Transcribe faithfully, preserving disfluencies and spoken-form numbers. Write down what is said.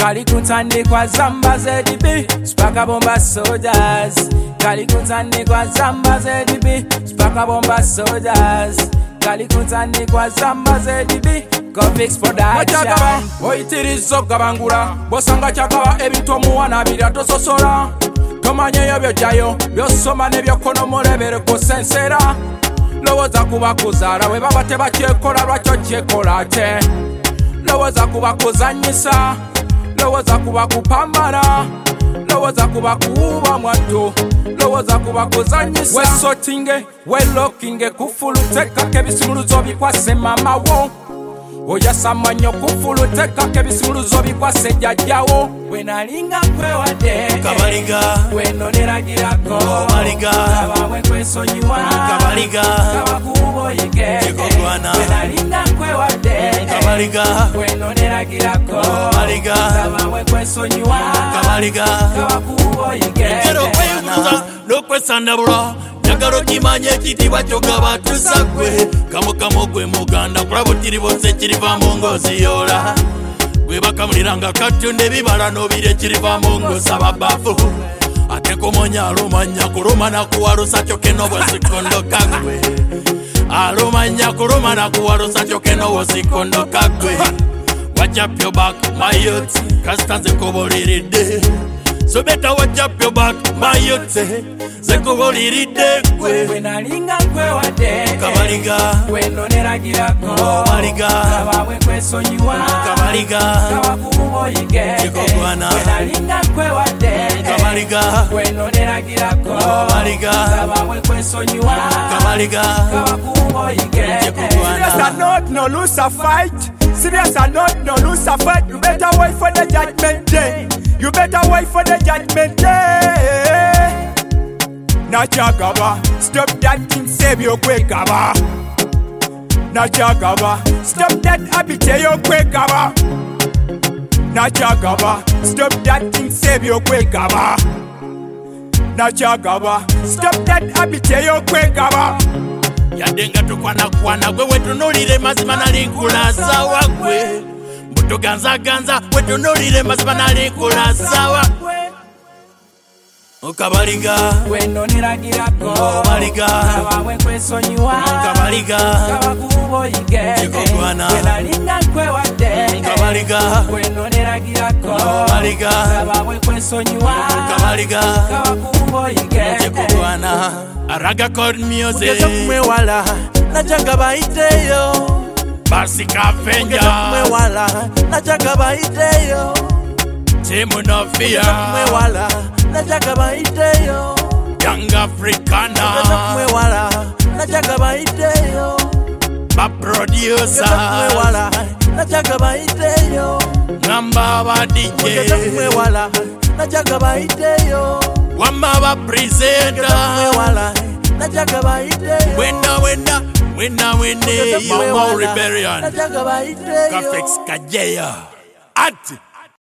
Kalikutandikwa Zamba Z D B, Spaka Bomba Soldiers. Kalikutandikwa Zamba Z D B, Spaka Bomba Soldiers. Kalikutandikwa Zamba Z D B, Govix Production. Oyitirizo gabangula, bosanga chakaba ebintu omuwana bira tososola. Tomanyeyo byojayo, byosoma nebyokono mulebere kusensera. Lowoza kuba kuzala, we baba tebakyekola lwakyo kyekola ate. Lowoza kuba kuzanyisa, lowoza kuba kupambana, lowoza kuba kuuba mwattu, lowoza kuba kuzanyisa. We sortinge, we lookinge, kufuluteka kebisimuluzo bikwase mama wo. Oyasamanyo kufuluteka kebisimuluzo bikwase jjajjawo. We nalinga kwewadde Kabaliga, we noneragirako Kabaliga, abawe kwesonyiwa Kabaliga, kabakuboyige Kikogwana. we nalinga kwewadde Kabaliga, we noneragirako Kabaliga, abawe kwesonyiwa Kabaliga, kabakuboyige Kero kweyuza n'okwesandabula njagala okimanye ekitiibwa kyogaba tusagwe kamukamo gwe muganda kulabutiri bose kirivaamu ng'oziyoola gwe bakamuliranga katonda ebibala n'obira ekirivaamu ng'osaba bafu ate kumonya alumanya kuluma nakuwalusa kyokeno bwesikondoka gwe alumanya kuluma nakuwalusa kyokeno bwesikondoka gwe watch up your back my youth kasita nze kubuliridde so better watch up your back my youth zekubuliridde gwe we nalinga kwewadde Kabaliga, we noneragirako Kabaliga, abawe kwesonyiwa Kabaliga, kabakuboyige Kikogwana. we nalinga kwewadde Kabaliga, we noneragirako Kabaliga, abawe kwesonyiwa Kabaliga, kabakuboyige Kikogwana. Serious or not, no lose a fight. Serious or not, no lose a fight. You better wait for the judgment day. You better wait for the judgment day. Nachagaba, stop that thing, save your quick gaba. Nachagaba, stop that habit, your quick gaba. Nachagaba, stop that thing, save your quick gaba. Nachagaba, stop that habit, your quick gaba. yadde nga tukwanakwana gwe wetunuulire mazima nali nkulazawa gwe mbutuganzaganza wetunuulire mazima nali nkulazawa Kabaliga, we noneragirako Kabaliga, abawe kwesonyiwa Kabaliga, kabakuboyige Kikogwana. we nalinga kwewadde Kabaliga, we noneragirako Kabaliga, abawe kwesonyiwa Kabaliga, kabakuboyige Kikogwana. Araga code music Ugeza kumwewala najaga bayiteyo basi kafenja kumwewala najaga bayiteyo timu no fear kumwewala najaga bayiteyo young africana kumwewala najaga bayiteyo ba producer kumwewala najaga bayiteyo ngamba ba D J kumwewala najaga bayiteyo wama ba presenter kumwewala najaga bayiteyo wenda wenda wenda wende yomo rebellion najaga bayiteyo Govix Kajeya ati